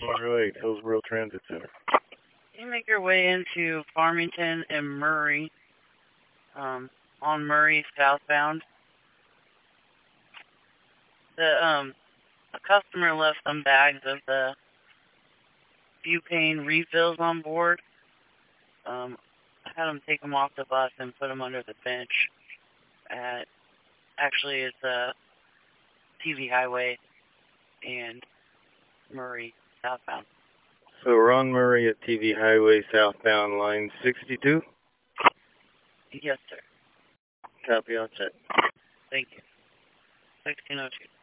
Alright, Hillsborough Transit Center. You make your way into Farmington and Murray, on Murray southbound. A customer left some bags of the butane refills on board. I had them take them off the bus and put them under the bench at, actually it's TV Highway and Murray southbound. So we're on Murray at TV Highway southbound line 62? Yes, sir. Copy, I'll check. Thank you. 1602.